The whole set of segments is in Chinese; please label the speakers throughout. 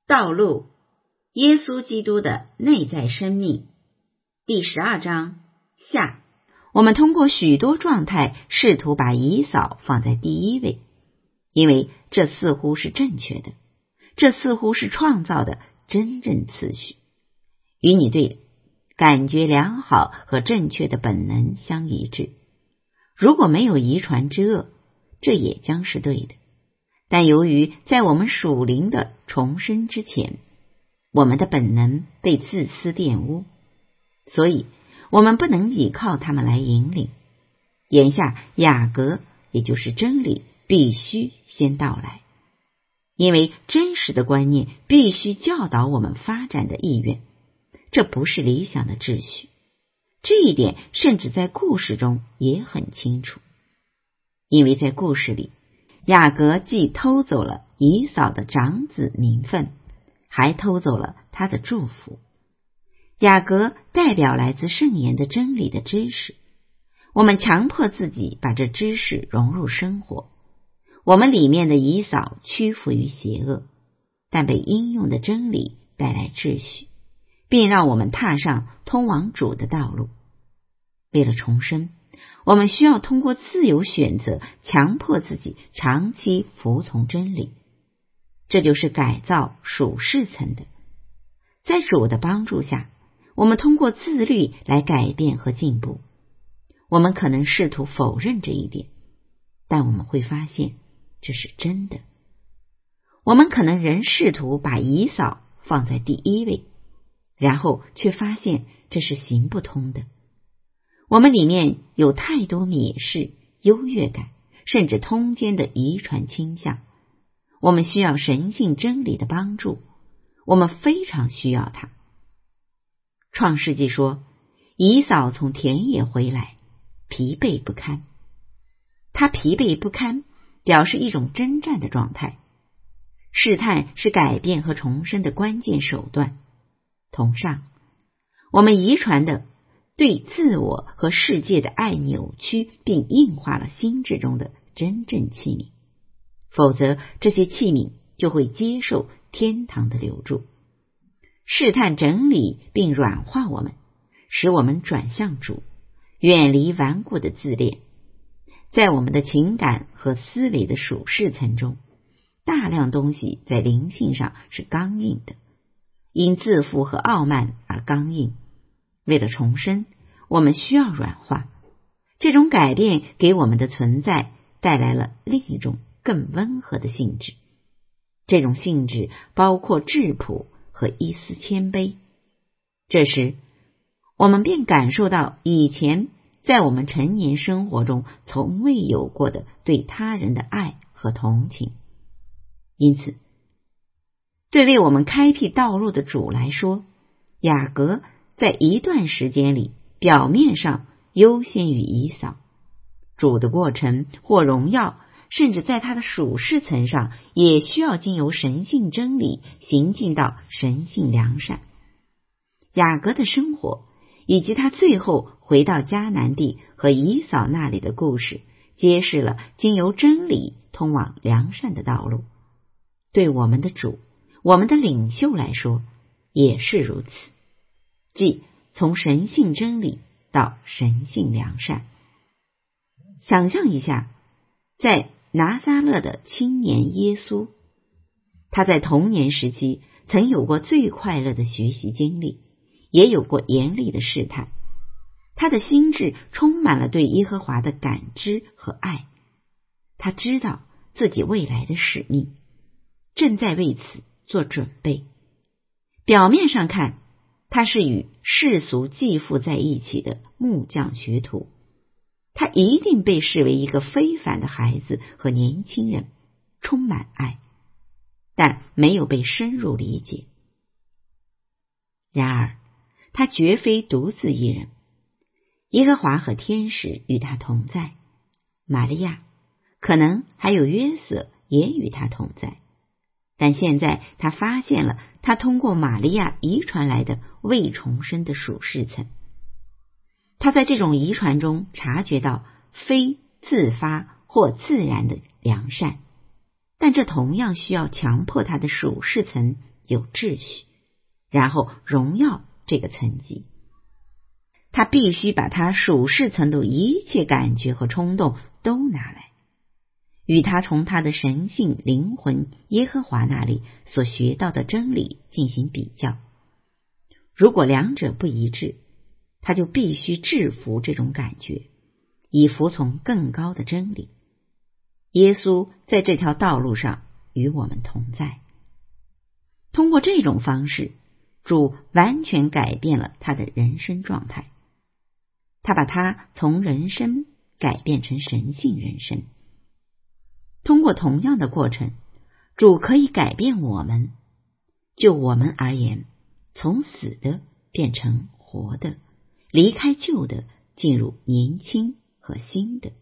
Speaker 1: 道路，耶稣基督的内在生命，第12章下。我们通过许多状态试图把以扫放在第一位，因为这似乎是正确的，这似乎是创造的真正次序，与你对感觉良好和正确的本能相一致。如果没有遗传之恶，这也将是对的。但由于在我们属灵的重生之前，我们的本能被自私玷污，所以我们不能依靠他们来引领。眼下雅各，也就是真理，必须先到来，因为真实的观念必须教导我们发展的意愿，这不是理想的秩序。这一点甚至在故事中也很清楚，因为在故事里，雅各既偷走了以扫的长子名分，还偷走了他的祝福。雅各代表来自圣言的真理的知识，我们强迫自己把这知识融入生活。我们里面的以扫屈服于邪恶，但被应用的真理带来秩序，并让我们踏上通往主的道路。为了重生，我们需要通过自由选择强迫自己长期服从真理，这就是改造属世层的。在主的帮助下，我们通过自律来改变和进步。我们可能试图否认这一点，但我们会发现这是真的。我们可能仍试图把以扫放在第一位，然后却发现这是行不通的。我们里面有太多蔑视、优越感，甚至通奸的遗传倾向。我们需要神性真理的帮助，我们非常需要它。创世纪说，以扫从田野回来，疲惫不堪。他疲惫不堪，表示一种征战的状态。试探是改变和重生的关键手段。同上，我们遗传的对自我和世界的爱扭曲并硬化了心智中的真正器皿，否则这些器皿就会接受天堂的流注。试探整理并软化我们，使我们转向主，远离顽固的自恋。在我们的情感和思维的属世层中，大量东西在灵性上是刚硬的，因自负和傲慢而刚硬。为了重生，我们需要软化。这种改变给我们的存在带来了另一种更温和的性质，这种性质包括质朴和一丝谦卑。这时，我们便感受到以前在我们成年生活中从未有过的对他人的爱和同情。因此，对为我们开辟道路的主来说，雅各在一段时间里表面上优先于以扫。主的过程或荣耀，甚至在他的属世层上，也需要经由神性真理行进到神性良善。雅各的生活以及他最后回到迦南地和以扫那里的故事，揭示了经由真理通往良善的道路。对我们的主，我们的领袖来说也是如此，即从神性真理到神性良善。想象一下，在拿撒勒的青年耶稣，他在童年时期曾有过最快乐的学习经历，也有过严厉的试探。他的心智充满了对耶和华的感知和爱，他知道自己未来的使命，正在为此做准备。表面上看，他是与世俗继父在一起的木匠学徒，他一定被视为一个非凡的孩子和年轻人，充满爱，但没有被深入理解。然而，他绝非独自一人，耶和华和天使与他同在，玛利亚，可能还有约瑟也与他同在。但现在他发现了他通过玛利亚遗传来的未重生的属世层。他在这种遗传中察觉到非自发或自然的良善，但这同样需要强迫他的属世层有秩序，然后荣耀这个层级。他必须把他属世程度一切感觉和冲动都拿来，与他从他的神性灵魂耶和华那里所学到的真理进行比较。如果两者不一致，他就必须制服这种感觉，以服从更高的真理。耶稣在这条道路上与我们同在。通过这种方式，主完全改变了他的人生状态。他把他从人生改变成神性人生。通过同样的过程，主可以改变我们。就我们而言，从死的变成活的，离开旧的，进入年轻和新的。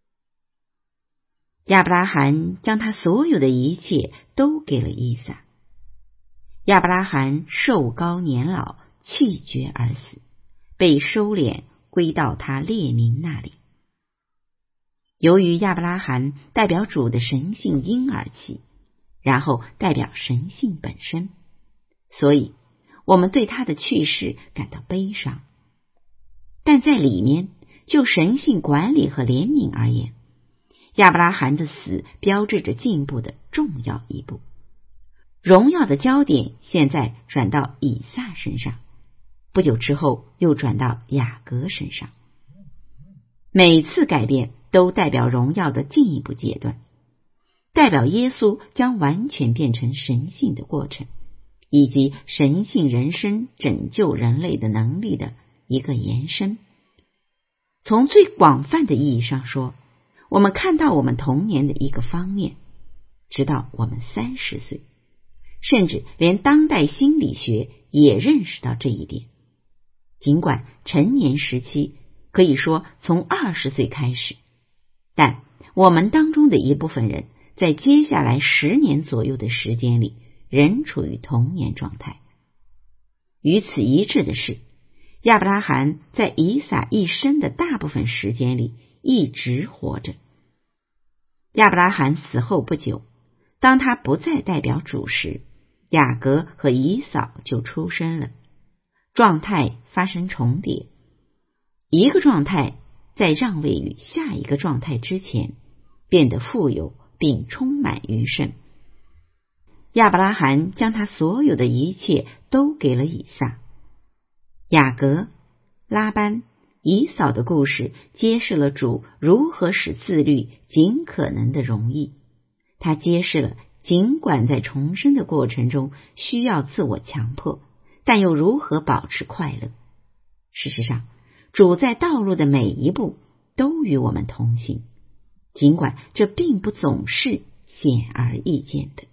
Speaker 1: 亚伯拉罕将他所有的一切都给了以撒。亚伯拉罕寿高年老，气绝而死，被收敛归到他列民那里。由于亚伯拉罕代表主的神性婴儿期，然后代表神性本身，所以我们对他的去世感到悲伤。但在里面，就神性管理和怜悯而言，亚伯拉罕的死标志着进步的重要一步。荣耀的焦点现在转到以撒身上，不久之后又转到雅各身上。每次改变都代表荣耀的进一步阶段，代表耶稣将完全变成神性的过程，以及神性人生拯救人类的能力的一个延伸。从最广泛的意义上说，我们看到我们童年的一个方面，直到我们30岁，甚至连当代心理学也认识到这一点。尽管成年时期可以说从20岁开始，但我们当中的一部分人在接下来10年左右的时间里仍处于童年状态。与此一致的是，亚伯拉罕在以撒一生的大部分时间里一直活着。亚伯拉罕死后不久，当他不再代表主时，雅各和以扫就出生了，状态发生重叠。一个状态在让位于下一个状态之前，变得富有并充满余盛。亚伯拉罕将他所有的一切都给了以撒。雅各、拉班、以扫的故事揭示了主如何使自律尽可能的容易。他揭示了尽管在重生的过程中需要自我强迫，但又如何保持快乐。事实上，主在道路的每一步都与我们同行，尽管这并不总是显而易见的。